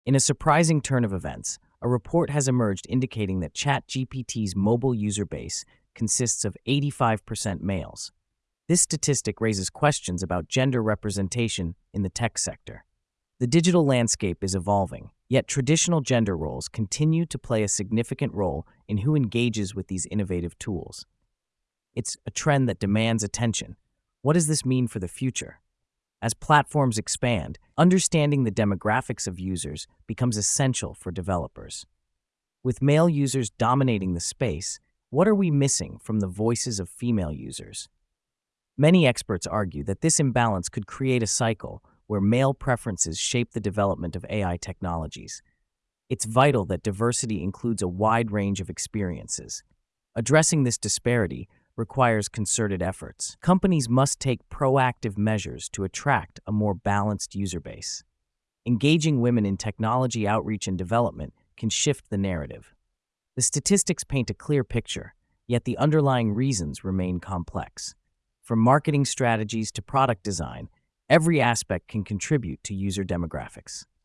In a surprising turn of events, a report has emerged indicating that ChatGPT's mobile user base consists of 85% males. This statistic raises questions about gender representation in the tech sector. The digital landscape is evolving, yet traditional gender roles continue to play a significant role in who engages with these innovative tools. It's a trend that demands attention. What does this mean for the future? As platforms expand, understanding the demographics of users becomes essential for developers. With male users dominating the space, what are we missing from the voices of female users? Many experts argue that this imbalance could create a cycle where male preferences shape the development of AI technologies. It's vital that diversity includes a wide range of experiences. Addressing this disparity requires concerted efforts. Companies must take proactive measures to attract a more balanced user base. Engaging women in technology outreach and development can shift the narrative. The statistics paint a clear picture, yet the underlying reasons remain complex. From marketing strategies to product design, every aspect can contribute to user demographics.